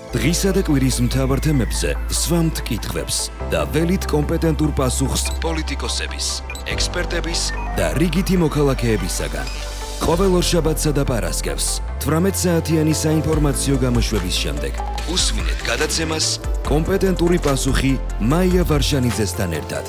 დღისა და კვირის მთავარ თემებზე სვამთ კითხვებს და ველით კომპეტენტურ პასუხს პოლიტიკოსების, ექსპერტების და რიგითი მოქალაქეებისაგან. ყოველ ორშაბათსა და პარასკევს 18 საათიანი საინფორმაციო გამოშვების შემდეგ უსმინეთ გადაცემას კომპეტენტური პასუხი მაია ვარშანიძესთან ერთად.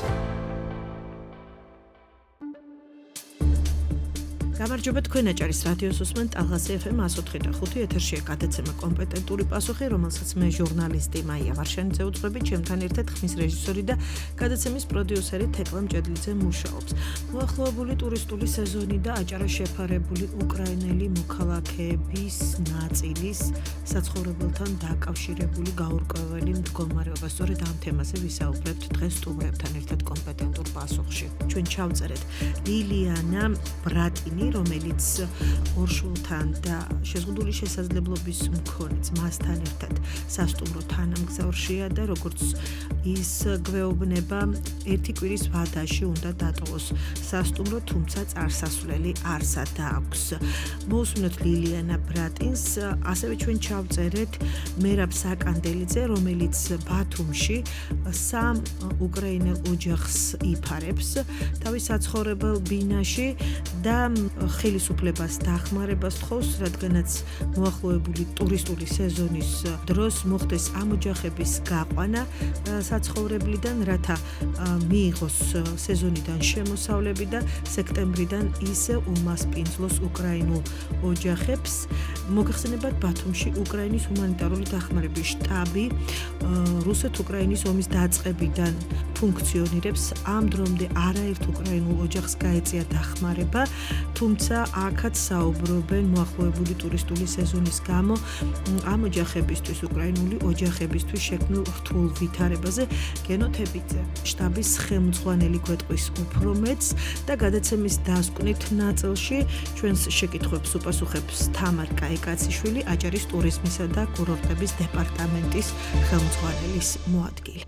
გამარჯობა, თქვენ აჭარის რადიოს უსმენთ ალღასი FM 104.5 ეთერშია გადაცემა კომპეტენტური პასუხი, რომელსაც მე ჟურნალისტი მაია ვარშანიძე უძღვები, ჩემთან ერთად ხმის რეჟისორი და გადაცემის პროდიუსერი თეკლა მჭედლიძე მუშაობს. მოახლოებული ტურისტული სეზონი და აჭარა შეფარებული უკრაინელი მოქალაქეების ნაწილის საცხოვრებელთან დაკავშირებული გაურკვეველი მდგომარეობა. სწორედ ამ თემაზე ვისაუბრებთ დღეს სტუმრებთან ერთად კომპეტენტურ პასუხში. ჩვენ ჩავწერეთ ლილიანა ბრატინი, რომელიც ორშულთან და შეზღუდული შესაძლებლობის მქონე ძმასთან ერთად სასტუმრო თანამგზავრშია და როგორც ის გვეუბნება, ერთი კვირის ვადაში უნდა დატოვოს სასტუმრო, თუმცა წარსასვლელი არსად აქვს. მოусმინოთ ლილიანა ბრატინს, ასევე ჩვენ ჩავწერეთ მერაბ საკანდელიძე, რომელიც ბათუმში სამ უკრაინელ ოჯახს იფარებს თავის საცხოვრებელ ბინაში და ხელისუფლებას დახმარებას თხოვს, რადგანაც მოახლოებული ტურისტული სეზონის დროს მოხდეს ამ ოჯახების გაყვანა საცხოვრებლიდან, რათა მიიღოს სეზონიდან შემოსავლები და სექტემბრიდან ისე უმასპინძლოს უკრაინულ ოჯახებს. მოგეხსენებათ, ბათუმში უკრაინის ჰუმანიტარული დახმარების შტაბი რუსეთ-უკრაინის ომის დაწყებიდან ფუნქციონირებს. ამ დრომდე არაერთ უკრაინულ ოჯახს გაეწია დახმარება, თუმცა აქაც საუბრობენ მოახლოებული ტურისტული სეზონის გამო ამ ოჯახებისთვის, უკრაინული ოჯახებისთვის შექმნილ რთულ ვითარებაზე. გენო თებიძე, შტაბის ხელმძღვანელი გვეტყვის უფრო მეც და გადაცემის დასკვნით ნაწილში ჩვენს შეკითხვებს უპასუხებს თამარ კაიკაციშვილი, აჭარის ტურიზმისა და კურორტების დეპარტამენტის ხელმძღვანელის მოადგილე.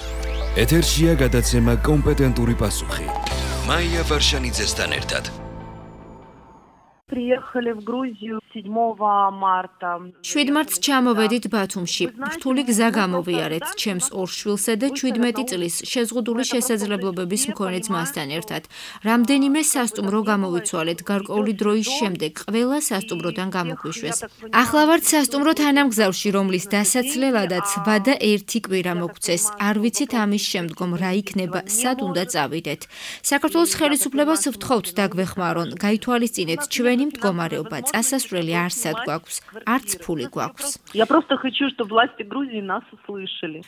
ეთერშია გადაცემა კომპეტენტური პასუხი მაია ვარშანიძესთან ერთად. Приехали в Грузию 7 марта. 7 მარტს ჩამოვედით ბათუმში. რთული გზა გამოვიარეთ ჩემს ორ შვილსა და 17 წლის შეზღუდული შესაძლებლობების მქონე ძმასთან ერთად. რამდენიმე სასტუმრო გამოვიცვალეთ. გარკვეული დროის შემდეგ ყველა სასტუმროდან გამოგვიშვეს. ახლა ვართ სასტუმრო თანამგზავრში, რომლის დასაცლელადაც ვადა ერთი კვირა მოგცეს. არ ვიცით ამის შემდგომ რა იქნება, სად უნდა წავიდეთ. საქართველოს ხელისუფლებას ვთხოვთ დაგვეხმარონ, გაითვალისწინეთ ჩვენი მდგომარეობა, წასასვლელი არსად გვაქვს, არც ფული გვაქვს. Я просто хочу, чтобы власти Грузии нас услышали.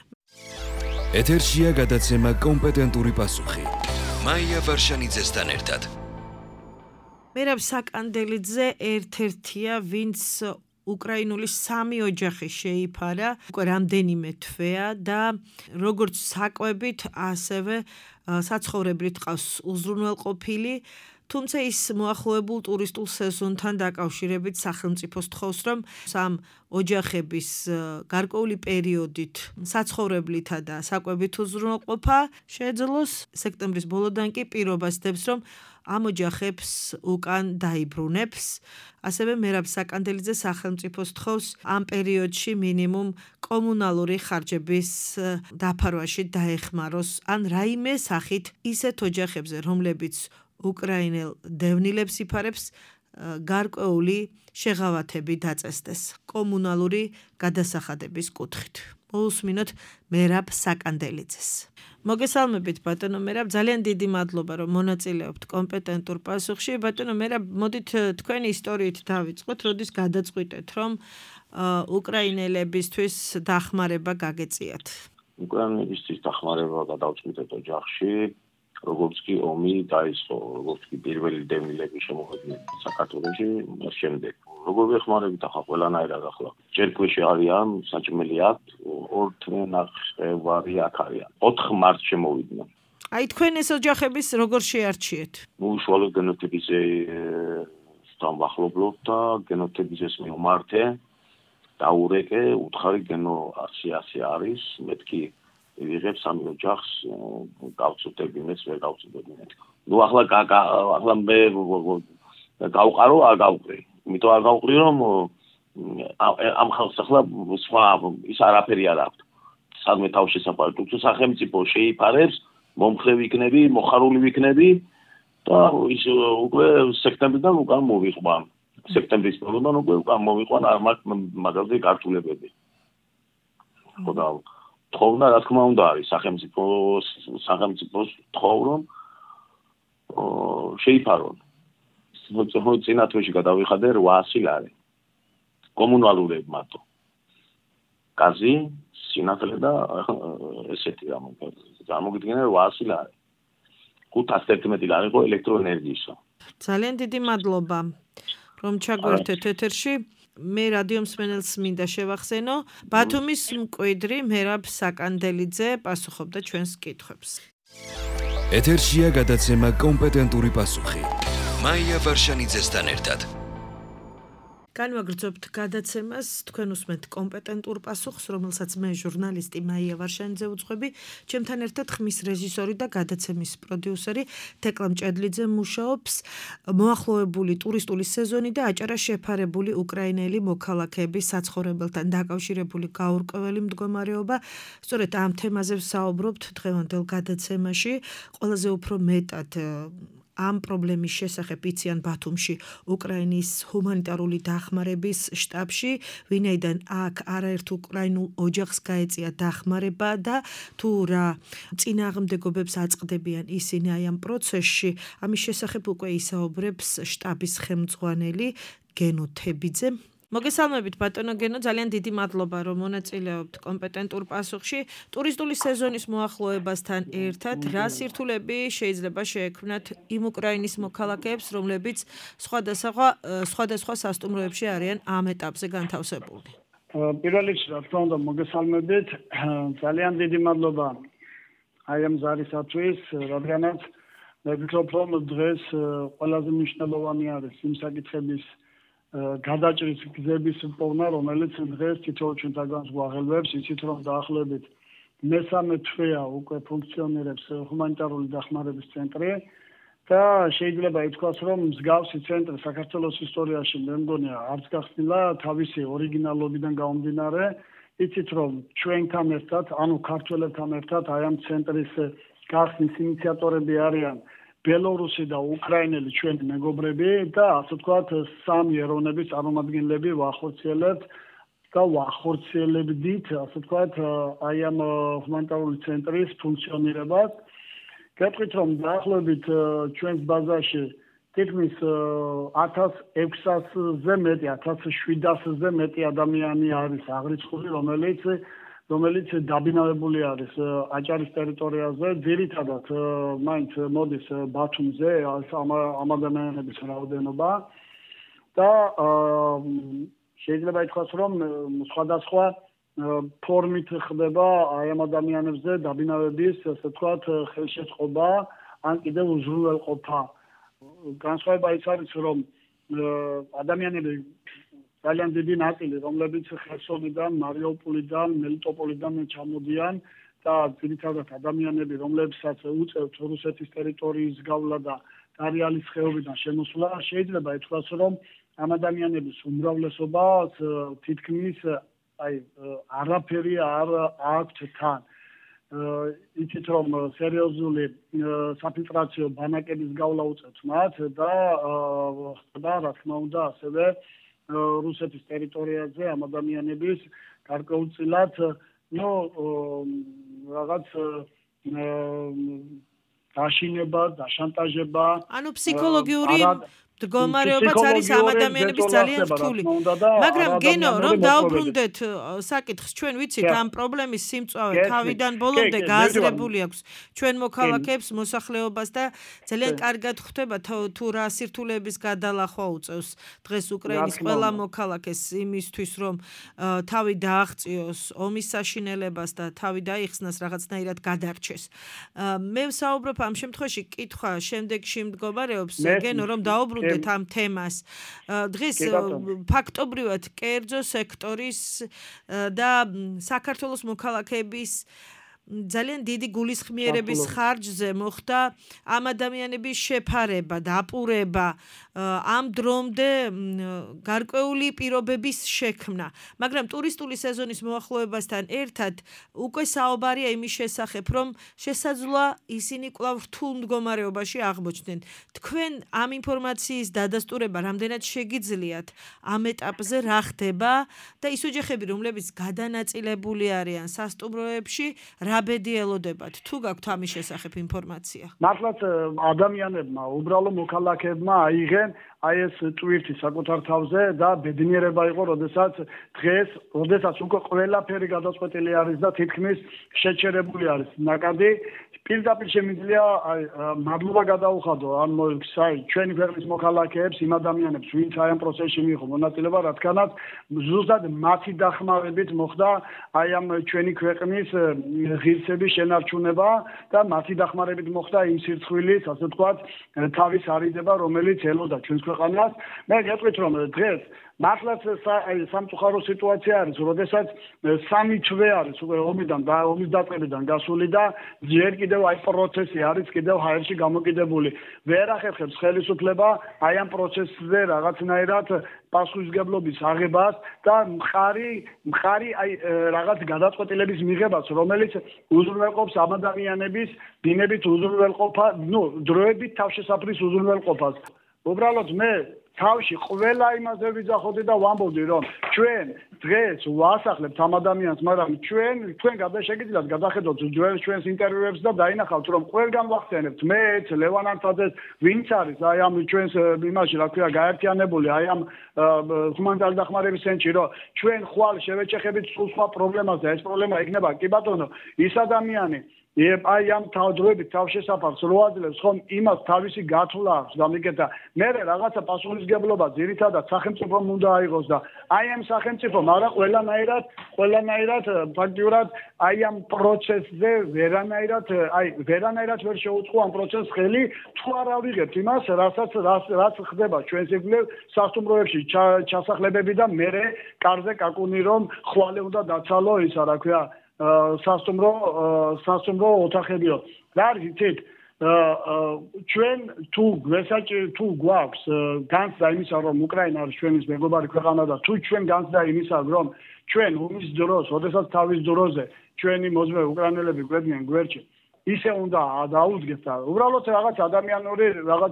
ეთერშია გადაცემა კომპეტენტური პასუხი მაია ვარშანიძესთან ერთად. მერაბ საკანდელიძე ერთ-ერთია, ვინც უკრაინული სამი ოჯახი შეიფარა, უკვე რამდენიმე თვეა და როგორც საკვებით, ასევე საცხოვრებლით ყავს უზრუნველყოფილი. თუმცა ის მოახლოებულ ტურისტულ სეზონთან დაკავშირებით სახელმწიფოს თხოვს, რომ სამ ოჯახების გარკვეული პერიოდით საცხოვრებლითა და საკვებით უზრუნველყოფა შეეძლოს. სექტემბრის ბოლოდან კი პირობას დებს, რომ ამ ოჯახებს უკან დაიბრუნებს. ასევე მერაბ საკანდელიძე სახელმწიფოს თხოვს ამ პერიოდში მინიმუმ კომუნალური ხარჯების დაფარვაში დაეხმაროს ან რაიმე სახით ისეთ ოჯახებზე, რომლებიც უკრაინელ დევნილებს იფარებს, გარკვეული შეღავათები დაწესდეს კომუნალური გადასახადების კუთხით. მოусმინოთ მერაბ საკანდელიძეს. მოგესალმებით ბატონო მერაბ, ძალიან დიდი მადლობა, რომ მონაწილეობთ კომპეტენტურ პასუხში. ბატონო მერაბ, მოდით თქვენი ისტორიით დავიწყოთ, როდის გადაწყვიტეთ, რომ უკრაინელებისთვის დახმარება გაგეწიათ. უკრაინელებისთვის დახმარება გადავწყვიტეთ ოჯახში, როგორც კი ომი დაიწყო, როგორც კი პირველი დევნილები შემოვიდნენ საქართველოში, მას შემდეგ. როგორ ვეხმარებით ახლა ყველანაირად ახლა. ჯერ ქვეში არიან, საჭმელი აქვთ, 2 თვე ნახევარი აქ არიან. 4 მარტს შემოვიდნენ. აი თქვენ ეს ოჯახების როგორ შეარჩიეთ? უშუალოდ გენოთებიზე დამახლობლობ და გენოთებიზეს მიმართე დაურეკე, უთხარი გენო 100 არის, მეთქი ვიღებ სამი ოჯახს გავწუდები, მეც ვერ გავწუდები მეთქი. ნუ ახლა მე გავყარო, არ გავყრი. იმიტომ არ გავყრი, რომ ამ ხალხს ახლა სხვა ის არაფერი არ აქვს. სადმე თავშესაფარი, თუმცა სახელმწიფო შეიფარებს, მომხრე ვიქნები, მოხარული ვიქნები და ის უკვე სექტემბრიდან უკან მოვიყვან. სექტემბრის ბოლოდან უკვე უკან მოვიყვან არ მაქვს მაგალითად გართულებები. ხოდა თხოვნა რა თქმა უნდა არის სახელმწიფოს თხოვრომ შეიფარონ. წინა თვეში გადავიხადე 800 ლარი. კომუნალურები მარტო. გაზი, სინათლე და ესეთი გამოგიდგენა 800 ლარი. 511 ლარი იყო ელექტროენერგიისა. ძალიან დიდი მადლობა რომ ჩაგვერთეთ ეთერში. მე რადიო მსმენელს მინდა შევახსენო, ბათუმის მკვიდრი მერაბ საკანდელიძე პასუხობდა ჩვენს კითხვებს. ეთერშია გადაცემა კომპეტენტური პასუხი. მაია ვარშანიძესთან ერთად. განვაგრძობთ გადაცემას, თქვენ უსმენთ კომპეტენტურ პასუხს, რომელსაც მე ჟურნალისტი მაია ვარშანიძე უძღვები, ჩემთან ერთად ხმის რეჟისორი და გადაცემის პროდიუსერი თეკლა მჭედლიძე მუშაობს. მოახლოებული ტურისტული სეზონი და აჭარა შეფარებული უკრაინელი მოქალაქეების საცხოვრებელთან დაკავშირებული გაურკვეველი მდგომარეობა. სწორედ ამ თემაზე ვსაუბრობთ დღევანდელ გადაცემაში. ყველაზე უფრო მეტად ამ პრობლემის შესახებ იციან ბათუმში უკრაინის ჰუმანიტარული დახმარების შტაბში, ვინაიდან აქ არაერთ უკრაინულ ოჯახს გაეწია დახმარება და თუ რა წინააღმდეგობებს აწყდებიან ისინი აი ამ პროცესში, ამის შესახებ უკვე ისაუბრებს შტაბის ხელმძღვანელი გენო თებიძე. მოგესალმებით ბატონო გენო, ძალიან დიდი მადლობა რომ მონაწილეობთ კომპეტენტურ პასუხში. ტურისტული სეზონის მოახლოებასთან ერთად რა სირთულეები შეიძლება შეექმნათ იმ უკრაინის მოქალაქეებს, რომლებიც სხვადასხვა სასტუმროებში არიან ამ ეტაპზე განთავსებული? პირველ რიგში რა თქმა უნდა მოგესალმებით. ძალიან დიდი მადლობა აი ამ ზარისათვის, რადგანაც მე ვფიქრობ რომ დღეს ყველაზე მნიშვნელოვანი არის იმ საკითხების გადაჭრის გზების პოვნა, რომელიც დღეს თითოეულ ჩვენთაგანს გვაღელვებს, იცით რომ დაახლოებით მესამე თვეა უკვე ფუნქციონირებს ჰუმანიტარული დახმარების ცენტრი და შეიძლება ითქვას, რომ მსგავსი ცენტრი საქართველოს ისტორიაში მე მგონია არც გახსნილა თავისი ორიგინალობიდან გამომდინარე. იცით რომ ჩვენთან ერთად, ანუ ქართველებთან ერთად აი ამ ცენტრის გახსნის ინიციატორები არიან ბელორუსი და უკრაინელი ჩვენი მეგობრები და ასე ვთქვათ სამი ეროვნების წარმომადგენლები ვახორციელებთ და ვახორციელებდით ასე ვთქვათ აი ამ ჰუმანიტარული ცენტრის ფუნქციონირებას. გეტყვით რომ დაახლოებით ჩვენს ბაზაში თითქმის 1600-ზე მეტი, 1700-ზე მეტი ადამიანი არის აღრიცხული, რომელიც დაბინავებული არის აჭარის ტერიტორიაზე, ძირითადად მაინც მოდის ბათუმზე ამ ადამიანების რაოდენობა და შეიძლება ითქვას, რომ სხვადასხვა ფორმით ხდება აი ამ ადამიანებზე დაბინავების, ასე ვთქვათ, ხელშეწყობა ან კიდევ უზრუნველყოფა. განსხვავება ის არის, რომ ადამიანები ძალიან დიდი ნაწილი, რომლებიც ხერსონიდან, მარიუპოლიდან, მელიტოპოლიდან ჩამოდიან და ძირითადად ადამიანები, რომლებსაც უწევთ რუსეთის ტერიტორიის გავლა და დარიალის ხეობიდან შემოსვლა, შეიძლება ითქვას, რომ ამ ადამიანების უმრავლესობას თითქმის არაფერი არ აქვთ თან. იცით რომ სერიოზული საფილტრაციო ბანაკების გავლა უწევთ მათ და რა თქმა უნდა ასევე რუსეთის ტერიტორიაზე ამ ადამიანების გარკვეულწილად რაღაც დაშინება, დაშანტაჟება, ანუ ფსიქოლოგიური მდგომარეობაც არის ამ ადამიანების ძალიან რთული. მაგრამ გენო, რომ დაუბრუნდეთ საკითხს, ჩვენ ვიცით ამ პრობლემის სიმწვავე თავიდან ბოლომდე გააზრებული აქვს ჩვენ მოქალაქეებს, მოსახლეობას და ძალიან კარგად ხვდება თუ რა სირთულეების გადალახვა უწევს დღეს უკრაინის ყველა მოქალაქეს იმისთვის, რომ თავი დააღწიოს ომის საშინელებას და თავი დაიხსნას რაღაცნაირად გადარჩეს. მე ვსაუბრობ ამ შემთხვევაში კითხვა შემდეგში მდგომარეობს, გენო, რომ დაუბრუნდეთ ამ თემას. დღეს ფაქტობრივად კერძო სექტორის და საქართველოს მოქალაქეების ძალიან დიდი გულისხმიერების ხარჯზე მოხდა ამ ადამიანების შეფარება, დაპურება, ამ დრომდე გარკვეული პირობების შექმნა. მაგრამ ტურისტული სეზონის მოახლოებასთან ერთად უკვე საუბარია იმის შესახებ, რომ შესაძლოა ისინი კვლავ რთულ მდგომარეობაში აღმოჩნდნენ. თქვენ ამ ინფორმაციის დადასტურება რამდენად შეგიძლიათ ამ ეტაპზე რა ხდება და ის ოჯახები, რომლებიც გადანაწილებული არიან სასტუმროებში, რა ბედი ელოდებათ? თუ გაქვთ ამის შესახებ ინფორმაცია? მართლაც ადამიანებმა, უბრალო მოქალაქეებმა აიღენ აი ეს ტვირთი საკუთარ თავზე და ბედნიერება იყო, როდესაც უკვე ყველაფერი გადაწყვეტილი არის და თითქმის შეჩერებული არის ნაკადი. პირდაპირ შემიძლია მადლობა გადაუხადო ამ ჩვენი ქვეყნის მოქალაქეებს, იმ ადამიანებს, ვინც აი ამ პროცესში მიიღო მონაწილეობა, რადგანაც ზუსტად მათი დახმარებით მოხდა აი ამ ჩვენი ქვეყნის ღირსების შენარჩუნება და მათი დახმარებით მოხდა იმ სირცხვილის, ასე ვთქვათ, თავის არიდება, რომელიც ელოდა ჩვენს ქვეყანას. მე გეტყვით, რომ დღეს მართლაც სამწუხარო სიტუაცია არის, როდესაც სამი თვე არის უკვე ომის დაწყებიდან გასული და ჯერ კიდევ აი პროცესი არის კიდევ ჰაერში გამოკიდებული. ვერ ახერხებს ხელისუფლება აი ამ პროცესზე რაღაცნაირად პასუხისმგებლობის აღებას და მხარი აი რაღაც გადაწყვეტილების მიღებას, რომელიც უზრუნველყოფს ამ ადამიანების დინებით დროებით თავშესაფრის უზრუნველყოფას. უბრალოდ მე თავში ყველა იმაზე ვიძახოდი და ვამბობდი, რომ ჩვენ დღეს ვასახლებთ ამ ადამიანს, მაგრამ თქვენ შეგიძლიათ გადახედოთ ჩვენს ინტერვიუებს და დაინახავთ, რომ ყველგან ვახსენებთ მეც, ლევან ანთაძეს, ვინც არის აი ამ ჩვენს იმაში, რა ქვია, გაერთიანებული აი ამ ჰუმანიტარული დახმარების ცენტრში, რომ ჩვენ ხვალ შევეჭეხებით სხვა პრობლემაზე, ეს პრობლემა იქნება, კი ბატონო, ის ადამიანი აი ამ თავდროებით თავშესაფარს რო აძლევს, ხომ იმას თავისი გათვლა აქვს გამიკეთა. მე რაღაცა პასუხისმგებლობა ძირითადად სახელმწიფომ უნდა აიღოს და აი ამ სახელმწიფომ არა ყველანაირად ფაქტიურად აი ამ პროცესზე ვერანაირად ვერ შეუწყო ამ პროცესს ხელი, თუ არ ავიღებთ იმას, რაც ხდება ჩვენს იგივე სასტუმროებში ჩასახლებები და მე კარზე კაკუნი რომ ხვალე უნდა დაცალო ისა, რა ქვია, სასტუმრო ოთახებიო. რა არის იცით? ჩვენ თუ გვაქვს განცდა იმისა, რომ უკრაინა არის ჩვენის მეგობარი ქვეყანა და თუ ჩვენ განცდა იმისა, რომ ჩვენ ომის დროს, როდესაც თავის დროზე ჩვენი მოძმე უკრაინელები გვედგნენ გვერდში, ისე უნდა დაუდგეთ და უბრალოდ რაღაც ადამიანური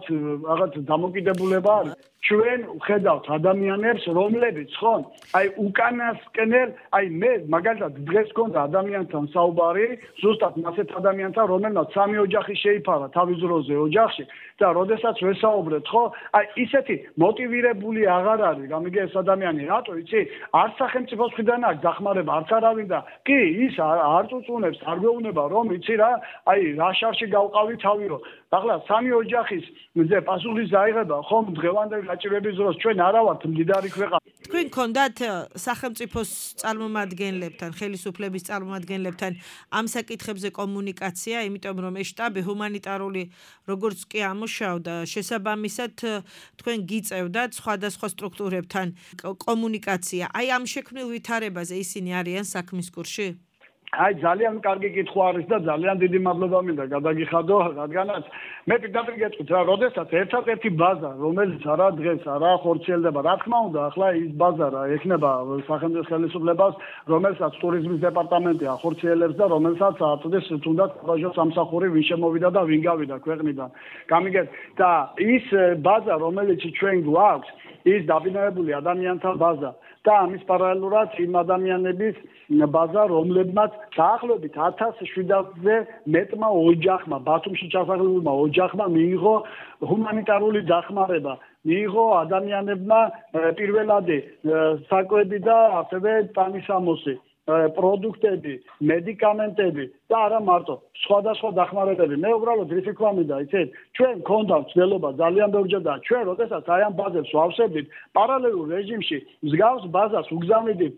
რაღაც დამოკიდებულება არის. ჩვენ ხედავთ ადამიანებს, რომლებიც ხომ აი უკანასკნელ, აი მე მაგალითად დღეს გქონდა ადამიანთან საუბარი, ზუსტად ასეთ ადამიანთან, რომელმაც სამი ოჯახი შეიფარა თავის დროზე ოჯახში და როდესაც ვესაუბრეთ, ხო, აი ისეთი მოტივირებული აღარ არის, გამიგე ეს ადამიანი, რატო იცი? არც სახელმწიფოს მხრიდან აქვს დახმარება, არც არავინ და კი ის არ წუწუნებს, არ გვეუბნება, რომ იცი რა, აი რა შარში გავყავი თავიო. ახლა სამი ოჯახის პასუხის აიღება, ხომ დღევანდელი გაჭირვების დროს ჩვენ არა ვართ მდიდარი ქვეყანა. თქვენ გქონდათ სახელმწიფოს წარმომადგენლებთან, ხელისუფლების წარმომადგენლებთან ამ საკითხებზე კომუნიკაცია, იმიტომ რომ ეს შტაბი ჰუმანიტარული როგორც კი ამუშავდა, შესაბამისად თქვენ გიწევდათ სხვადასხვა სტრუქტურებთან კომუნიკაცია. აი ამ შექმნილ ვითარებაზე ისინი არიან საქმის კურსში? აი ძალიან კარგი კითხვა არის და ძალიან დიდი მადლობა მინდა გადაგიხადო, რადგანაც მე პირდაპირ გეტყვით რა, როდესაც ერთადერთი ბაზა, რომელიც არა დღეს არა ხორციელდება, რა თქმა უნდა, ახლა ის ბაზა რა ექნება სახელმწიფო ხელისუფლებას, რომელსაც ტურიზმის დეპარტამენტი ახორციელებს და რომელსაც აწვდის თუნდაც პროჟექტ სამსახური ვინ შემოვიდა და ვინ გავიდა ქვეყნიდან. გამიგეთ და ის ბაზა, რომელიც ჩვენ გვაქვს, ის დაბინავებული ადამიანთა ბაზა. და ამის პარალელურად იმ ადამიანების ბაზა, რომლებმაც დაახლოებით 1700-ზე მეტმა ოჯახმა, ბათუმში ჩასახლებულმა ოჯახმა მიიღო ჰუმანიტარული დახმარება. მიიღო ადამიანებმა პირველადი საკვები და ასევე ტანისამოსი, პროდუქტები, მედიკამენტები და არა მარტო, სხვადასხვა დახმარებები. მე უბრალოდ რითი თქვა მინდა, იცით, ჩვენ გქონდა მცდელობა ძალიან ბევრჯერ და ჩვენ როდესაც აი ამ ბაზებს ვავსებდით, პარალელურ რეჟიმში მსგავს ბაზას უგზავნიდით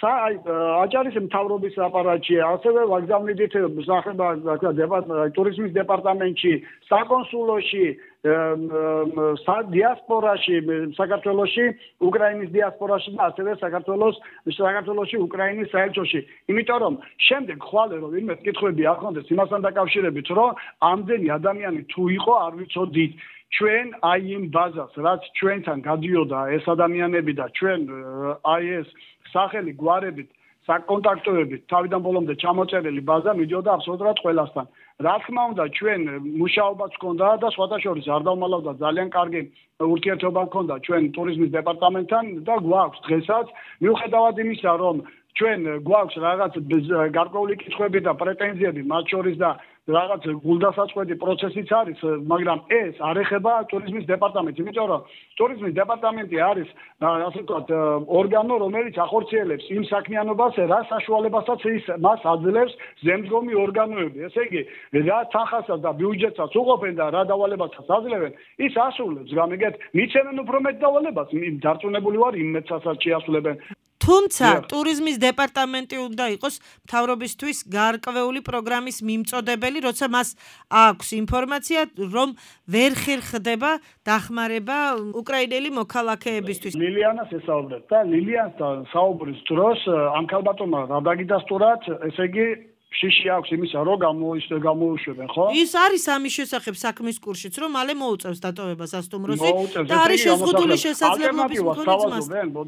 აჭარის მთავრობის აპარატში, ასევე ვაგზავნიდით ტურიზმის დეპარტამენტში, საკონსულოში დიასპორაში, საქართველოში, უკრაინის დიასპორაში და ასევე საქართველოში, უკრაინის საელჩოში. იმიტომ რომ შემდეგ ხვალე რომ ვინმე კითხვები ახონდეს იმასთან დაკავშირებით, რომ ამდენი ადამიანი თუ იყო, არ ვიცოდით. ჩვენ აი იმ ბაზას, რაც ჩვენთან გადიოდა ეს ადამიანები და ჩვენ აი ეს სახელი გვარებით საკონტაქტოებით თავიდან ბოლომდე ჩამოწერილი ბაზა მიდიოდა აბსოლუტურად ყველასთან. რა თქმა უნდა, ჩვენ მუშაობაც ჰქონდა და სხვათა შორის არ დავმალავდა ძალიან კარგი ურთიერთობა ჰქონდა ჩვენ ტურიზმის დეპარტამენტთან და გვაქვს დღესაც მიუხედავად იმისა, რომ ჩვენ გვაქვს რაღაც გარკვეული კითხვები და პრეტენზიები მათ შორის და რაღაც გულდასაწყვეტი პროცესიც არის, მაგრამ ეს არ ეხება ტურიზმის დეპარტამენტს, იმიტომ რომ ტურიზმის დეპარტამენტი არის, ასე ვთქვათ, ორგანო, რომელიც ახორციელებს იმ საქმიანობას, რა საშუალებასაც მას აძლევს ზემდგომი ორგანოები. ესე იგი, რა თანხასაც და ბიუჯეტსაც უყოფენ და რა დავალებასაც აძლევენ, ის ასრულებს, გამიგეთ, მიცემენ უფრო მეტ დავალებას, დარწმუნებული ვარ, იმ მეტსაც შეასრულებენ. თუმცა ტურიზმის დეპარტამენტი უნდა იყოს მთავრობისთვის გარკვეული პროგრამის მიმწოდებელი, როცა მას აქვს ინფორმაცია, რომ ვერ ხერხდება დახმარება უკრაინელი მოქალაქეებისთვის. ლილიანას ესაუბრეთ და ლილიანსთან საუბრის დროს ამ ქალბატონმა რა დაგიდასტურათ, ესე იგი შიში აქვს იმისა, რომ გამოუშვებენ, ხო? ის არის ამის შესახებ საქმის კურსიც, რომ მალე მოუწევს დატოვებას ასტუმროზე და არის შეზღუდული შესაძლებლობის მქონე ძმას.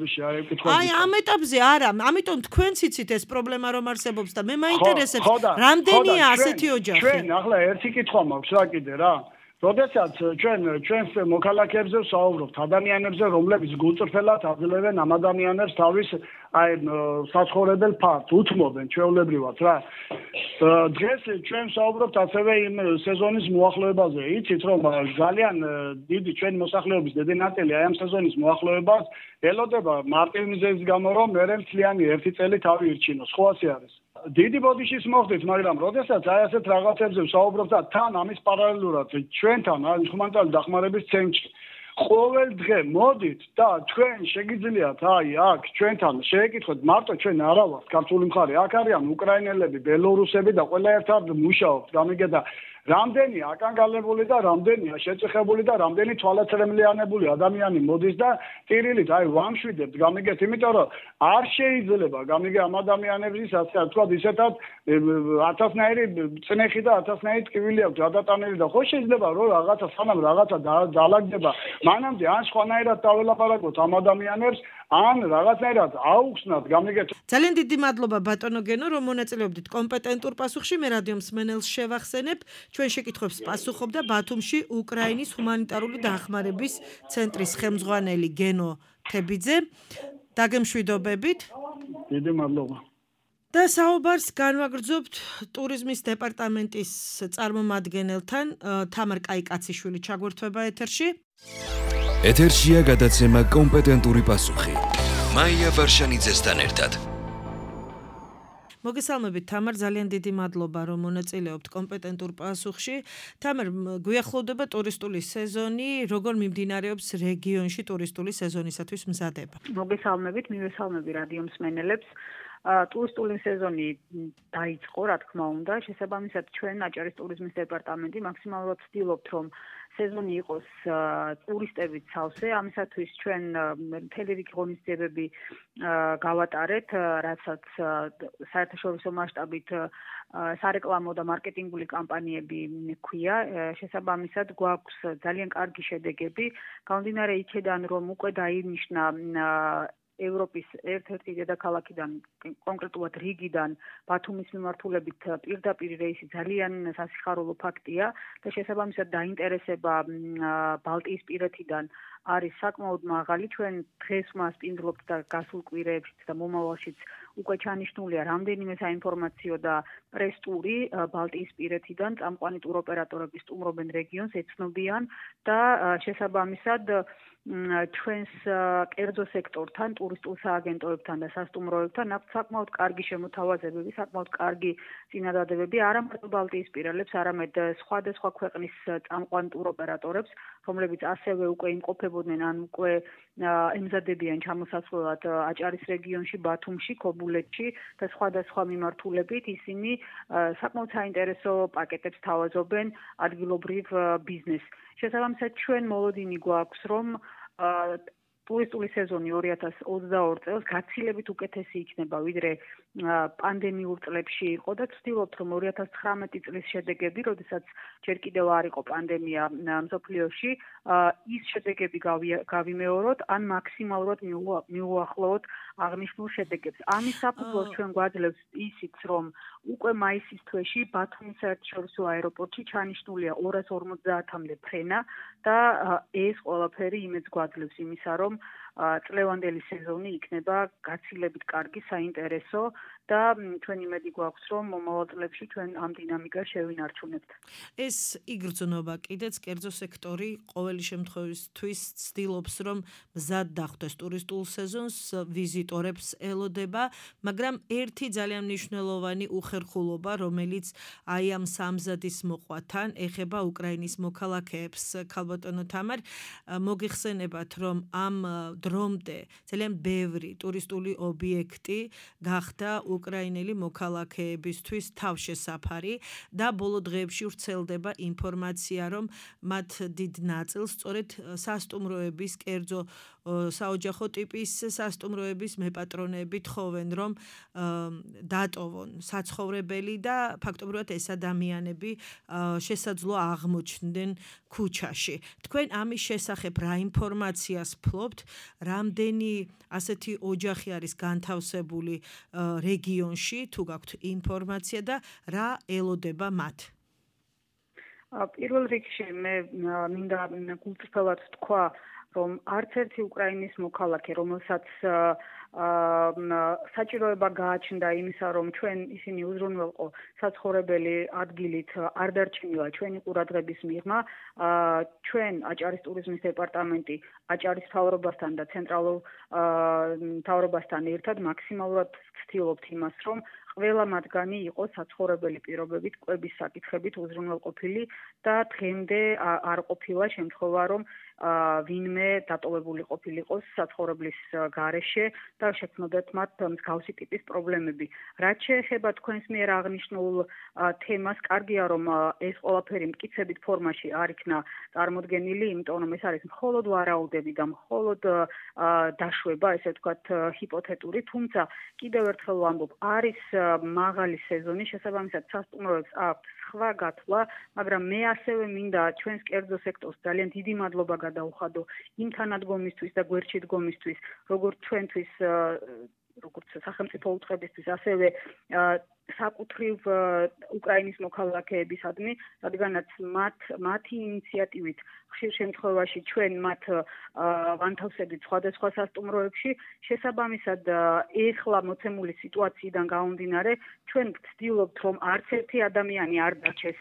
აი, ამ ეტაპზე არა, ამიტომ თქვენც იცით ეს პრობლემა რომ არსებობს და მე მაინტერესებს, რამდენია ასეთი ოჯახი? ჩვენ ახლა ერთი კითხვა მაქვს რა კიდე რა. როდესაც ჩვენს მოქალაქეებზე ვსაუბრობთ, ადამიანებზე, რომლებიც გულწრფელად აძლევენ ამ ადამიანებს თავის აი საცხოვრებელ ფართს, უთმობენ ჩვეულებრივად რა. დღეს ჩვენ ვსაუბრობთ ასევე იმ სეზონის მოახლოებაზე. იცით რომ ძალიან დიდი ჩვენი მოსახლეობის დიდი ნაწილი აი ამ სეზონის მოახლოებას ელოდება მარტივ მიზეზის გამო, რომ მერე მთლიანი ერთი წელი თავი ირჩინოს. ხო ასე არის. დიდი ბოდიშის მოხდით, მაგრამ როდესაც აი ასეთ რაღაცებზე ვსაუბრობთ და თან ამის პარალელურად ჩვენთან არის ჰუმანიტარული დახმარების ცენტრი. ყოველ დღე მოდით და თქვენ შეგიძლიათ აი აქ ჩვენთან შეეკითხოთ, მარტო ჩვენ არა ვართ ქართული მხარე, აქ არიან უკრაინელები, ბელორუსები და ყველა ერთად მუშაობთ, გამიგედა რამდენია აკანგალებული და რამდენია შეწეხებული და რამდენი თვალაცრემლიანებული ადამიანი მოდის და ტირილით აი ვამშვიდებთ, გამიგეთ, იმიტომ რომ არ შეიძლება გამიგე ამ ადამიანების ასე თქვა ისეთად 1000-ნაირი წნეხი და 1000-ნაირი ტკივილი აქვს გადატანილი და ხო შეიძლება რომ რაღაცა სანამ რაღაცა დაალაგდება, მანამდე ან სხვანაირად დაველაპარაკოთ ამ ადამიანებს, ან რაღაცნაირად აუხსნათ, გამიგეთ. ძალიან დიდი მადლობა ბატონო გენო, რომ მონაწილეობდით კომპეტენტურ პასუხში. მე რადიო მსმენელს შევახსენებ, ჩვენ შეკითხვებს პასუხობდა ბათუმში უკრაინის ჰუმანიტარული დახმარების ცენტრის ხელმძღვანელი გენო თებიძე. დაგემშვიდობებით. დიდი მადლობა. და საუბარს განვაგრძობთ ტურიზმის დეპარტამენტის წარმომადგენელთან, თამარ კაიკაციშვილი ჩაგვერთვება ეთერში. ეთერშია გადაცემა კომპეტენტური პასუხი. მაია ვარშანიძესთან ერთად. მოგესალმებით თამარ, ძალიან დიდი მადლობა რომ მონაწილეობთ კომპეტენტურ პასუხში. თამარ, გვიახლოვდება ტურისტული სეზონი, როგორ მიმდინარეობს რეგიონში ტურისტული სეზონისათვის მზადება? მოგესალმებით, მივესალმები რადიო მსმენელებს. ტურისტული სეზონი დაიწყო, რა თქმა უნდა, შესაბამისად ჩვენ აჭარის ტურიზმის დეპარტამენტი მაქსიმალურად ვცდილობთ, რომ სეზონი იყოს ტურისტებით სავსე, ამისათვის ჩვენ მთელი რიგი ღონისძიებები გავატარეთ, რასაც საერთაშორისო მასშტაბით სარეკლამო და მარკეტინგული კამპანიები ქვია, შესაბამისად გვაქვს ძალიან კარგი შედეგები, გამომდინარე იქედან, რომ უკვე დაინიშნა ევროპის ერთ-ერთი დედაქალაქიდან, კონკრეტულად რიგიდან ბათუმის მიმართულებით პირდაპირ რეისი ძალიან სასიხარულო ფაქტია და შესაბამისად დაინტერესება ბალტიისპირეთიდან არის საკმაოდ მაღალი. ჩვენ დღეს მას პინდლობთ და გასულ კვირეებშიც და მომავალშიც უკვე ჩანიშნულია რამდენიმე საინფორმაციო და პრეს-ტური ბალტიისპირეთიდან წამყვანი ტუროპერატორები სტუმრობენ რეგიონს, ეცნობიან და შესაბამისად ჩვენს კერძო სექტორთან, ტურისტულ სააგენტოებთან და სასტუმროებთან აქვს საკმაოდ კარგი შემოთავაზებები, საკმაოდ კარგი წინადადებები არა მარტო ბალტიისპირელებს, არამედ სხვადასხვა ქვეყნის წამყვან ტუროპერატორებს, რომლებიც ასევე უკვე იმყოფებოდნენ ან უკვე ემზადებიან ჩამოსასვლელად აჭარის რეგიონში, ბათუმში, ქობულეთში ბულეთში და სხვადასხვა მიმართულებით ისინი საკმაოდ საინტერესო პაკეტებს თავაზობენ ადგილობრივ ბიზნესს. შესაბამისად ჩვენ მოლოდინი გვაქვს რომ ტურისტული სეზონი 2022 წელს გაცილებით უკეთესი იქნება ვიდრე პანდემიურ წლებში იყო და ვცდილობთ რომ 2019 წლის შედეგები, როდესაც ჯერ კიდევ არ იყო პანდემია მსოფლიოში, ის შედეგები გავიმეოროთ, ან მაქსიმალურად მიუახლოვოთ აღნიშნულ შედეგებს. ამის საფუძველს ჩვენ გვაძლევს ისიც, რომ უკვე მაისის თვეში ბათუმის საერთაშორისო აეროპორტში ჩანიშნულია 250-მდე ფრენა და ეს ყველაფერი იმედს გვაძლევს იმისა, რომ წლევანდელი სეზონი იქნება გაცილებით კარგი, საინტერესო და ჩვენ იმედი გვაქვს, რომ მომავალ წლებში ჩვენ ამ დინამიკას შევინარჩუნებთ. ეს იგრძნობა კიდეც კერძო სექტორი ყოველი შემთხვევისთვის ცდილობს, რომ მზად დახვდეს ტურისტულ სეზონს, ვიზიტორებს ელოდება, მაგრამ ერთი ძალიან მნიშვნელოვანი უხერხულობა, რომელიც აი ამ სამზადის მოყვათან ეხება უკრაინის მოქალაქეებს. ქალბატონო თამარ, მოგიხსენებათ, რომ ამ დრომდე ძალიან ბევრი ტურისტული ობიექტი გახდა უკრაინელი მოქალაქეებისთვის თავშესაფარი და ბოლო დღეებში ვრცელდება ინფორმაცია, რომ მათ დიდ ნაწილს სწორედ სასტუმროების, კერძო საოჯახო ტიპის სასტუმროების მეპატრონეები თხოვენ, რომ დატოვონ საცხოვრებელი და ფაქტობრივად ეს ადამიანები შესაძლოა აღმოჩნდნენ ქუჩაში. თქვენ ამის შესახებ რა ინფორმაციას ფლობთ? რამდენი ასეთი ოჯახი არის განთავსებული რეგიონში, თუ გაქვთ ინფორმაცია და რა ელოდება მათ? პირველ რიგში მე მინდა გულწრფელად ვთქვა, რომ არც ერთი უკრაინის მოქალაქე, რომელსაც საჭიროება გააჩნდა იმისა, რომ ჩვენ ისინი უზრუნველყო საცხოვრებელი ადგილით არ დარჩენილა ჩვენი ყურადღების მიღმა, ჩვენ აჭარის ტურიზმის დეპარტამენტი აჭარის მთავრობასთან და ცენტრალურ მთავრობასთან ერთად მაქსიმალურად ვცდილობთ იმას, რომ ყველა მათგანი იყო საცხოვრებელი პირობებით, კვების საკითხებით უზრუნველყოფილი და დღემდე არ ყოფილა შემთხვევა, რომ ვინმე დატოვებული ყოფილიყოს საცხოვრებლის გარეშე და შექმნოდათ მათ მსგავსი ტიპის პრობლემები. რაც შეეხება თქვენს მიერ აღნიშნულ თემას, კარგია რომ ეს ყველაფერი მტკიცებით ფორმაში არ იქნა წარმოდგენილი, იმიტომ რომ ეს არის მხოლოდ ვარაუდები და მხოლოდ დაშვება, ესე ვთქვათ, ჰიპოთეტური, თუმცა კიდევ ერთხელ ვამბობ, არის მაღალი სეზონი, შესაბამისად სასტუმროებს აქვთ სხვა გათვლა, მაგრამ მე ასევე მინდა ჩვენს კერძო სექტორს ძალიან დიდი მადლობა გადაუხადო იმ თანადგომისთვის და გვერდში დგომისთვის, როგორც ჩვენთვის, როგორც სახელმწიფო უწყებისთვის, ასევე საკუთრივ უკრაინის მოქალაქეებისადმი, რადგანაც მათი ინიციატივით ხშირ შემთხვევაში ჩვენ მათ ვანთავსებთ სხვადასხვა სასტუმროებში, შესაბამისად ეხლა მოცემული სიტუაციიდან გამომდინარე, ჩვენ ვცდილობთ, რომ არც ერთი ადამიანი არ დარჩეს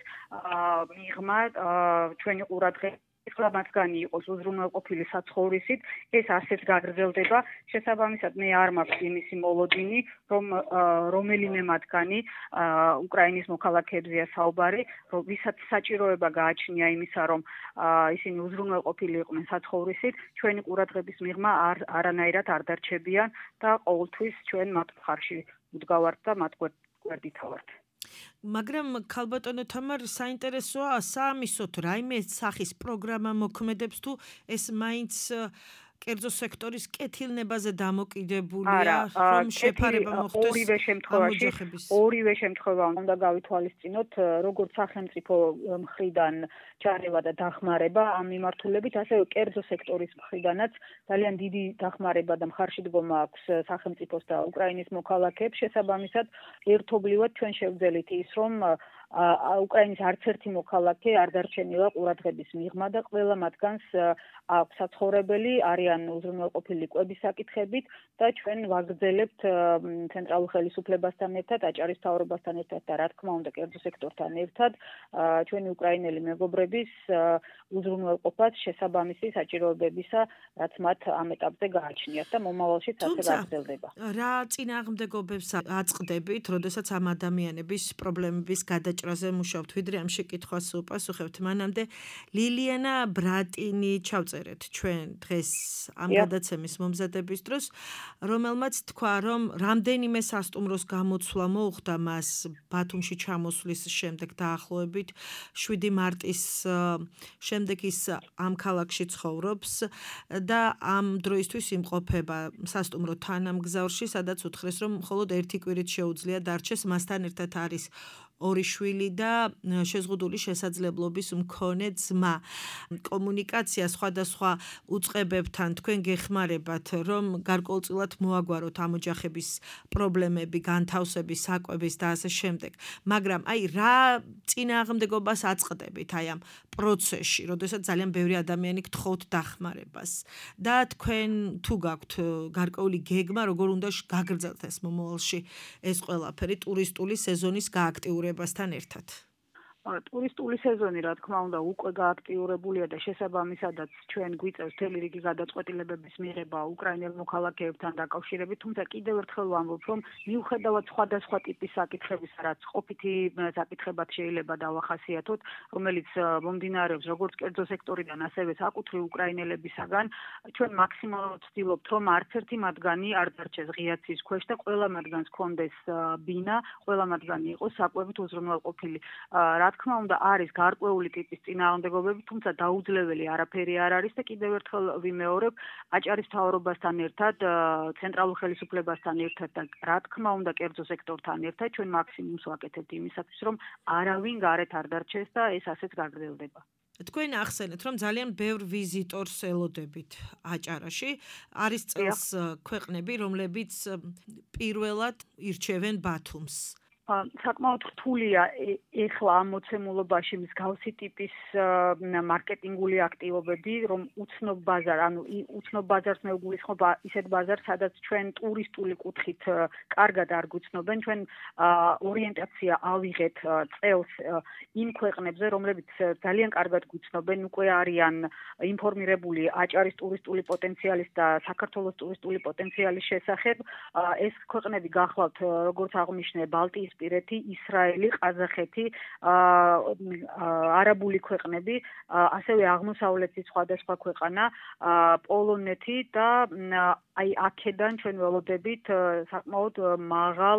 მიღმა ჩვენი ყურადღება. ეხლა მათგანი იყოს უზრუნველყოფილი საცხოვრისით, ეს ასეც გაგრძელდება. შესაბამისად, მე არ მაქვს იმისი მოლოდინი, რომ რომელიმე მათგანი უკრაინის მოქალაქეებზეა საუბარი, ვისაც საჭიროება გააჩნია იმისა, რომ ისინი უზრუნველყოფილი იყვნენ საცხოვრისით, ჩვენი ყურადღების მიღმა არანაირად არ დარჩებიან და ყოველთვის ჩვენ მათ მხარში ვდგავართ და მათ გვერდით ვართ. მაგრამ ქალბატონო თამარ, საინტერესოა საამისოთ რაიმე სახის პროგრამა მოქმედებს თუ ეს მაინც კერძო სექტორის კეთილნებაზე დამოკიდებულია, რომ შეფარება მოხდეს ამოჯახების. ორივე შემთხვევა უნდა გავითვალისწინოთ, როგორც სახელმწიფო მხრიდან ჩარევა და დახმარება ამ მიმართულებით, ასევე კერძო სექტორის მხრიდანაც ძალიან დიდი დახმარება და მხარში დგომა აქვს სახელმწიფოს და უკრაინის მოქალაქეებს. შესაბამისად, ერთობლივად ჩვენ შევძელით ის, რომ უკრაინის არც ერთი მოქალაქე არ დარჩენილა ყურადღების მიღმა და ყველა მათგანს აქვს საცხოვრებელი, არიან უზრუნველყოფილი კვების საკითხებით და ჩვენ ვაგრძელებთ ცენტრალურ ხელისუფლებასთან ერთად, აჭარის მთავრობასთან ერთად და რა თქმა უნდა კერძო სექტორთან ერთად ჩვენი უკრაინელი მეგობრების უზრუნველყოფას შესაბამისი საჭიროებებისა, რაც მათ ამ ეტაპზე გააჩნიათ და მომავალშიც ასე გაგრძელდება. რა წინააღმდეგობებს აწყდებით, როდესაც ამ ადამიანების პრობლემების გადაჭრა ვაჭრაზე მუშაობთ, ვიდრე ამ შეკითხვას უპასუხებთ. მანამდე ლილიანა ბრატინი ჩავწერეთ ჩვენ დღეს ამ გადაცემის მომზადების დროს, რომელმაც თქვა, რომ რამდენიმე სასტუმროს გამოცვლა მოუხდა მას ბათუმში ჩამოსვლის შემდეგ დაახლოებით 7 მარტის შემდეგ ის ამ ქალაქში ცხოვრობს და ამ დროისთვის იმყოფება სასტუმრო თანამგზავრში, სადაც უთხრეს, რომ მხოლოდ ერთი კვირით შეუძლია დარჩეს, მასთან ერთად არის 2 შვილი და შეზღუდული შესაძლებლობის მქონე ძმა. კომუნიკაცია სხვადასხვა უწყებებთან თქვენ გეხმარებათ, რომ გარკვეულწილად მოაგვაროთ ამ ოჯახების პრობლემები, განთავსების, საკვების და ასე შემდეგ. მაგრამ რა წინააღმდეგობას აწყდებით ამ პროცესში, როდესაც ძალიან ბევრი ადამიანი გთხოვთ დახმარებას და თქვენ თუ გაქვთ გარკვეული გეგმა, როგორ უნდა გაგრძელთ ეს მომავალში ეს ყველაფერი ტურისტული სეზონის გააქტიურებასთან ერთად? ტურისტული სეზონი, რა თქმა უნდა, უკვე გააქტიურებულია და შესაბამისადაც ჩვენ გვიწევს მთელი რიგი გადაწყვეტილებების მიღება უკრაინელ მოქალაქეებთან დაკავშირებით, თუმცა კიდევ ერთხელ ვამბობ, რომ მიუხედავად სხვადასხვა ტიპის საკითხებისა, რაც ყოფითი საკითხებად შეიძლება დავახასიათოთ, რომელიც მომდინარეობს როგორც კერძო სექტორიდან, ასევე საკუთრივ უკრაინელებისაგან, ჩვენ მაქსიმალურად ვცდილობთ, რომ არც ერთი მათგანი არ დარჩეს ღია ცის ქვეშ და ყველა მათგანს ჰქონდეს ბინა, ყველა მათგანი იყოს საკვებით უზრუნველყოფილი. რა თქმა უნდა, არის გარკვეული ტიპის წინააღმდეგობები, თუმცა დაუძლეველი არაფერი არ არის და კიდევ ერთხელ ვიმეორებ, აჭარის მთავრობასთან ერთად, ცენტრალურ ხელისუფლებასთან ერთად და რა თქმა უნდა, კერძო სექტორთან ერთად ჩვენ მაქსიმუმს ვაკეთებთ იმისათვის, რომ არავინ გარეთ არ დარჩეს და ეს ასეც გაგრძელდება. თქვენ ახსენეთ, რომ ძალიან ბევრ ვიზიტორს ელოდებით აჭარაში. არის წელს ქვეყნები, რომლებიც პირველად ირჩევენ ბათუმს. საკმაოდ რთულია ეხლა ამ მოცემულობაში მსგავსი ტიპის მარკეტინგული აქტივობები, რომ უცნობ ბაზარ, უცნობ ბაზარს მე ვგულისხმობ ისეთ ბაზარს, სადაც ჩვენ ტურისტული კუთხით კარგად არ გვიცნობენ, ჩვენ ორიენტაცია ავიღეთ წელს იმ ქვეყნებზე, რომლებიც ძალიან კარგად გვიცნობენ, უკვე არიან ინფორმირებული აჭარის ტურისტული პოტენციალის და საქართველოს ტურისტული პოტენციალის შესახებ. ეს ქვეყნები გახლავთ, როგორც აღნიშნე, ბალტიის პირეთი, ისრაელი, ყაზახეთი, არაბული ქვეყნები, ასევე აღმოსავლეთის სხვადასხვა ქვეყანა, პოლონეთი და აქედან ჩვენ ველოდებით საკმაოდ მაღალ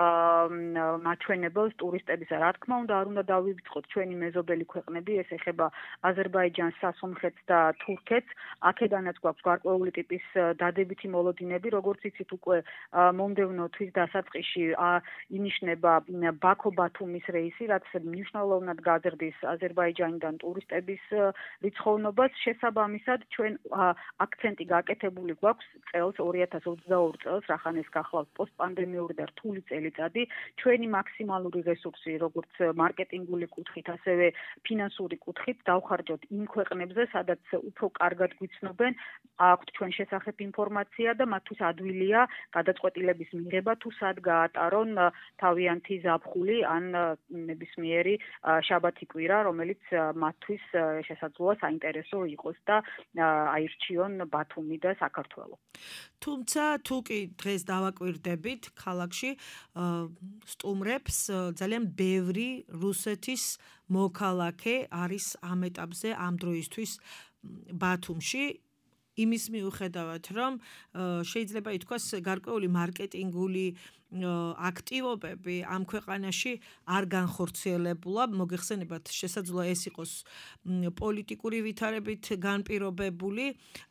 მაჩვენებელს ტურისტებისა. რა თქმა უნდა, არ უნდა დავივიწყოთ ჩვენი მეზობელი ქვეყნები, ეს ეხება აზერბაიჯანს, სასუნხეთს და თურქეთს. აქედანაც გვაქვს გარკვეული ტიპის დადებითი მოლოდინები, როგორც იცით, უკვე მომდევნო თვის დასაწყისში ინიშნება ბაქო-ბათუმის რეისი, რაც მნიშვნელოვნად გაზრდის აზერბაიჯანიდან ტურისტების რიცხოვნობას. შესაბამისად, ჩვენ აქცენტი გაკეთებული გვაქვს წელს 2022 წელს, რახან ეს გახლავთ პოსტპანდემიური და რთული წელიწადი, ჩვენი მაქსიმალური რესურსი, როგორც მარკეტინგული კუთხით, ასევე ფინანსური კუთხით დავხარჯოთ იმ ქვეყნებზე, სადაც უფრო კარგად გვიცნობენ, აქვთ ჩვენ შესახებ ინფორმაცია და მათთვის ადვილია გადაწყვეტილების მიღება, თუ სად გაატარონ თავიანთი ზაფხული ან ნებისმიერი შაბათი კვირა, რომელიც მათთვის შესაძლოა საინტერესო იყოს და აირჩიონ ბათუმი და საქართველო. თუმცა თუ კი დღეს დავაკვირდებით ქალაქში სტუმრებს ძალიან ბევრი რუსეთის მოქალაქე არის ამ ეტაპზე ამ დროისთვის ბათუმში. იმის მიუხედავად, რომ შეიძლება ითქვას გარკვეული მარკეტინგული აქტივობები ამ ქვეყანაში არ განხორციელებულა, მოგეხსენებათ, შესაძლოა ეს იყოს პოლიტიკური ვითარებით განპირობებული,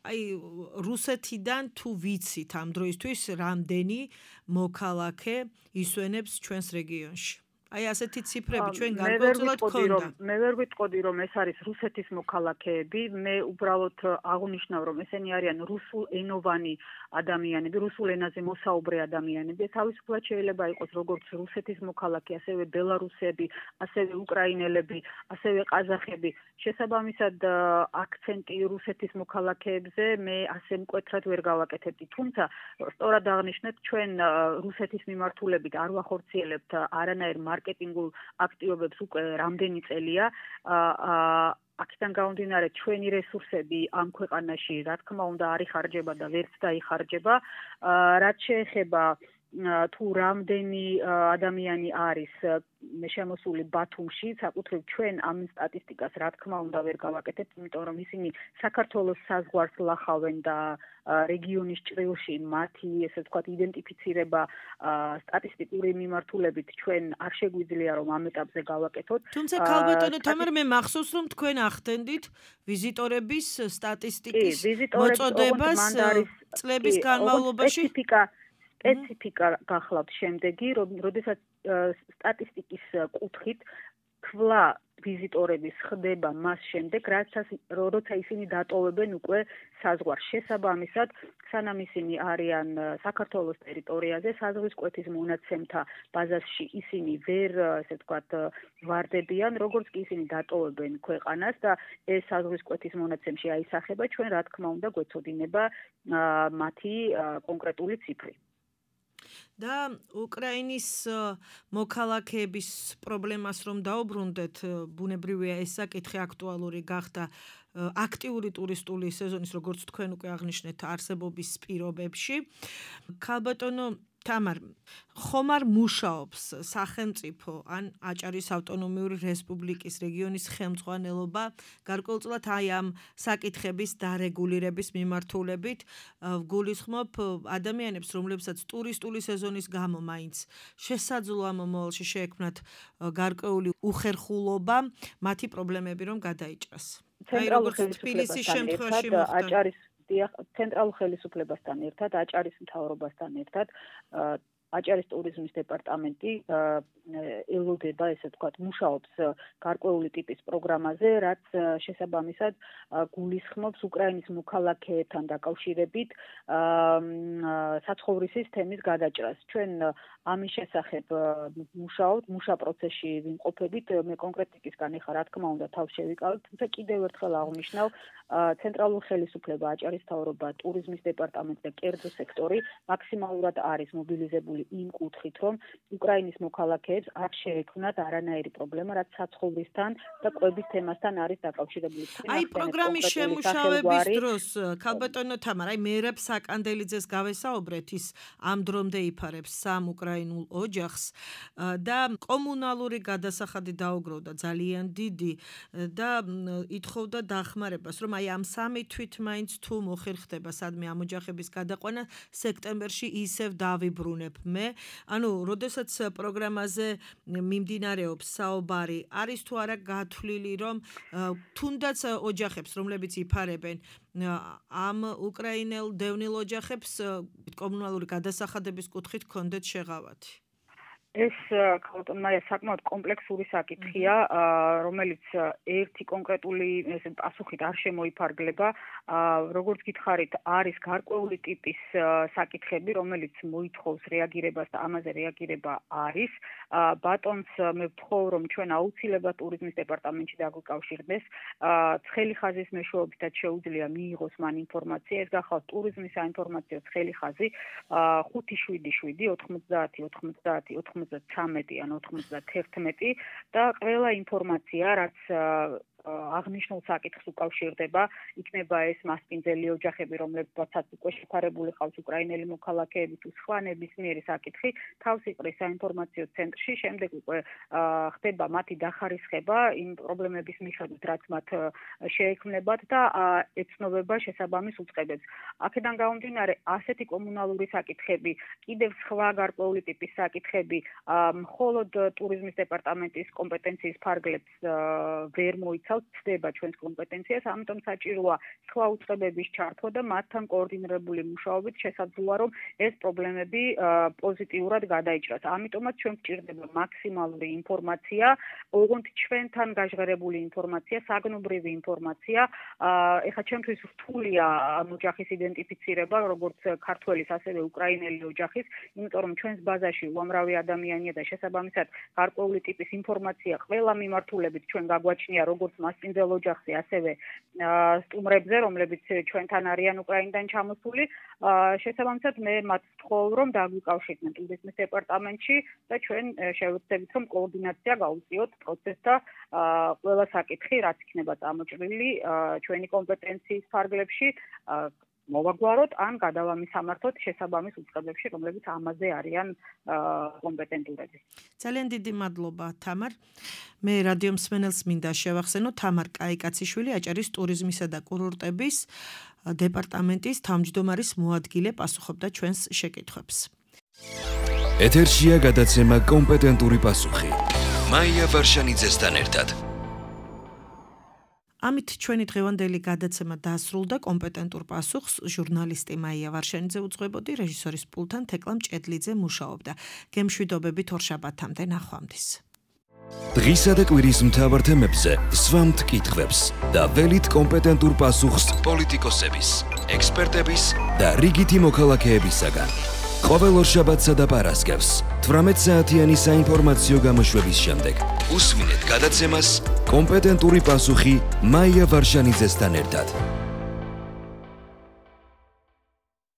რუსეთიდან თუ ვიცით ამ დროისთვის რამდენი მოქალაქე ისვენებს ჩვენს რეგიონში. ასეთი ციფრები ჩვენ გარკვეულწილად გქონდა. მე ვერ ვიტყოდი, რომ ეს არის რუსეთის მოქალაქეები, მე უბრალოდ აღნიშნავ, რომ ესენი არიან რუსულენოვანი ადამიანები, რუსულ ენაზე მოსაუბრე ადამიანები. თავისუფლად შეიძლება იყოს როგორც რუსეთის მოქალაქე, ასევე ბელარუსები, ასევე უკრაინელები, ასევე ყაზახები. შესაბამისად, აქცენტი რუსეთის მოქალაქეებზე მე ასე მკვეთრად ვერ გავაკეთებდი. თუმცა, სწორად აღნიშნეთ, ჩვენ რუსეთის მიმართულებით არ ვახორციელებთ არანაირ მარკეტინგულ აქტივობებს უკვე რამდენი წელია. აქედან გამომდინარე, ჩვენი რესურსები ამ ქვეყანაში, რა თქმა უნდა, არ იხარჯება და ვერც დაიხარჯება. რაც შეეხება თუ რამდენი ადამიანი არის შემოსული ბათუმში, საკუთრივ ჩვენ ამ სტატისტიკას რა თქმა უნდა ვერ გავაკეთებთ, იმიტომ რომ ისინი საქართველოს საზღვარს ლახავენ და რეგიონის ჭრილში მათი, ესე ვთქვათ, იდენტიფიცირება სტატისტიკური მიმართულებით ჩვენ არ შეგვიძლია რომ ამ ეტაპზე გავაკეთოთ. თუმცა ქალბატონო თამარ მე მახსოვს რომ თქვენ ახდენდით ვიზიტორების სტატისტიკის მოწოდებას წლების განმავლობაში სპეციფიკა გახლავთ შემდეგი, როდესაც სტატისტიკის კუთხით ქვლა ვიზიტორების ხდება მას შემდეგ, როცა ისინი დატოვებენ უკვე საზღვარს. შესაბამისად, სანამ ისინი არიან საქართველოს ტერიტორიაზე, საზღვრის კვეთის მონაცემთა ბაზაში ისინი ვერ, ასე ვთქვათ, ვარდებიან, როგორც კი ისინი დატოვებენ ქვეყანას და ეს საზღვრის კვეთის მონაცემში აისახება, ჩვენ რა თქმა უნდა გვეცოდინება მათი კონკრეტული ციფრი. და უკრაინის მოქალაქეების პრობლემას რომ დაუბრუნდეთ, ბუნებრივია ეს საკითხი აქტუალური გახდა აქტიური ტურისტული სეზონის, როგორც თქვენ უკვე აღნიშნეთ, არსებობის პირობებში. ქალბატონო თამარ, ხომ არ მუშაობს სახელმწიფო ან აჭარის ავტონომიური რესპუბლიკის რეგიონის ხელმძღვანელობა გარკვეულწილად აი ამ საკითხების დარეგულირების მიმართულებით? ვგულისხმობ ადამიანებს, რომლებსაც ტურისტული სეზონის გამო მაინც შესაძლოა ამ მომავალში შეექმნათ გარკვეული უხერხულობა, მათი პრობლემები რომ გადაიჭრას. აი როგორც თბილისის შემთხვევაში მოხდა. ცენტრალურ ხელისუფლებასთან ერთად, აჭარის მთავრობასთან ერთად, აჭარის ტურიზმის დეპარტამენტი ელოდება, ესე ვთქვათ, მუშაობს გარკვეული ტიპის პროგრამაზე, რაც შესაბამისად გულისხმობს უკრაინის მოქალაქეებთან დაკავშირებით საცხოვრისის თემის გადაჭრას. ჩვენ ამის შესახებ მუშაობთ, მუშა პროცესში ვიმყოფებით, მე კონკრეტიკისგან ეხლა რა თქმა უნდა თავს შევიკავებ, თუმცა კიდევ ერთხელ აღვნიშნავ, ცენტრალურ ხელისუფლება, აჭარის მთავრობა, ტურიზმის დეპარტამენტი და კერძო სექტორი მაქსიმალურად არის მობილიზებული იმ კუთხით, რომ უკრაინის მოქალაქეებს არ შეექმნათ არანაირი პრობლემა, რაც საცხოვრისთან და კვების თემასთან არის დაკავშირებული. აი პროგრამის შემუშავების დროს, ქალბატონო თამარ, აი მერაბ საკანდელიძეს გავესაუბრეთ, ის ამ დრომდე იფარებს სამ უკრაინულ ოჯახს და კომუნალური გადასახადი დაუგროვდა ძალიან დიდი და ითხოვდა დახმარებას, რომ აი ამ სამი თვით მაინც თუ მოხერხდება სადმე ამ ოჯახების გადაყვანა, სექტემბერში ისევ დავიბრუნებ მე. ანუ, როდესაც პროგრამაზე მიმდინარეობს საუბარი, არის თუ არა გათვლილი, რომ თუნდაც ოჯახებს, რომლებიც იფარებენ ამ უკრაინელ დევნილ ოჯახებს კომუნალური გადასახადების კუთხით ჰქონდეთ შეღავათი? ეს ქალბატონო საკმაოდ კომპლექსური საკითხია, რომელიც ერთი კონკრეტული პასუხით არ შემოიფარგლება. როგორც გითხარით, არის გარკვეული ტიპის საკითხები, რომელიც მოითხოვს რეაგირებას და ამაზე რეაგირება არის. ბატონს მე ვთხოვ, რომ ჩვენ აუცილებლად ტურიზმის დეპარტამენტში დაგვიკავშირდეს. ცხელი ხაზის მეშვეობითაც შეუძლია მიიღოს მან ინფორმაცია. ეს გახლავთ ტურიზმის საინფორმაციო ცხელი ხაზი 577 93 ან 91 და ყველა ინფორმაცია, რაც აღნიშნულ საკითხს უკავშირდება, იქნება ეს მასპინძელი ოჯახები, რომლებსაც უკვე შეფარებული ყავს უკრაინელი მოქალაქეები თუ სხვა ნებისმიერი საკითხი, თავს იყრის საინფორმაციო ცენტრში, შემდეგ უკვე ხდება მათი დახარისხება იმ პრობლემების მიხედვით, რაც მათ შეექმნებათ და ეცნობება შესაბამის უწყებებს. აქედან გამომდინარე, ასეთი კომუნალური საკითხები, კიდევ სხვა გარკვეული ტიპის საკითხები, მხოლოდ ტურიზმის დეპარტამენტის კომპეტენციის ფარგლებს ვერ მოიცავს, ცდება ჩვენს კომპეტენციას, ამიტომ საჭიროა სხვა უწყებების ჩართვა და მათთან კოორდინირებული მუშაობით შესაძლოა, რომ ეს პრობლემები პოზიტიურად გადაიჭრას. ამიტომაც ჩვენ გვჭირდება მაქსიმალური ინფორმაცია, ოღონდ ჩვენთან გაჟღერებული ინფორმაცია, საგნობრივი ინფორმაცია. ეხლა ჩემთვის რთულია ამ ოჯახის იდენტიფიცირება, როგორც ქართველის, ასევე უკრაინელი ოჯახის, იმიტომ რომ ჩვენს ბაზაში უამრავი ადამიანია და შესაბამისად გარკვეული ტიპის ინფორმაცია ყველა მიმართულებით ჩვენ გაგვაჩნია, როგორც მასპინძელ ოჯახზე, ასევე სტუმრებზე, რომლებიც ჩვენთან არიან უკრაინიდან ჩამოსული. შესაბამისად მე მათ ვთხოვ, რომ დაგვიკავშირდნენ ტურიზმის დეპარტამენტში და ჩვენ შევეცდებით, რომ კოორდინაცია გავუწიოთ პროცესთა ყველა საკითხი, რაც იქნება წამოჭრილი ჩვენი კომპეტენციის ფარგლებში, მოვაგვაროთ ან გადავამისამართოთ შესაბამის უწყებებში, რომლებიც ამაზე არიან კომპეტენტურები. ძალიან დიდი მადლობა, თამარ. მე რადიო მსმენელს მინდა შევახსენო, თამარ კაიკაციშვილი აჭარის ტურიზმისა და კურორტების დეპარტამენტის თავმჯდომარის მოადგილე პასუხობდა ჩვენს შეკითხვებს. ეთერშია გადაცემა კომპეტენტური პასუხი. მაია ვარშანიძესთან ერთად. ამით ჩვენი დღევანდელი გადაცემა დასრულდა. კომპეტენტურ პასუხს ჟურნალისტი მაია ვარშანიძე უძღვებოდი, რეჟისორის პულთან თეკლა მჭედლიძე მუშაობდა. გემშვიდობებით ორშაბათამდე, ნახვამდის. დღისა და კვირის მთავარ თემებზე სვამთ კითხვებს და ველით კომპეტენტურ პასუხს პოლიტიკოსების, ექსპერტების და რიგითი მოქალაქეებისაგან. ყოველ ორშაბათსა და პარასკევს 18 საათიანი საინფორმაციო გამოშვების შემდეგ უსმინეთ გადაცემას კომპეტენტური პასუხი მაია ვარშანიძესთან ერთად.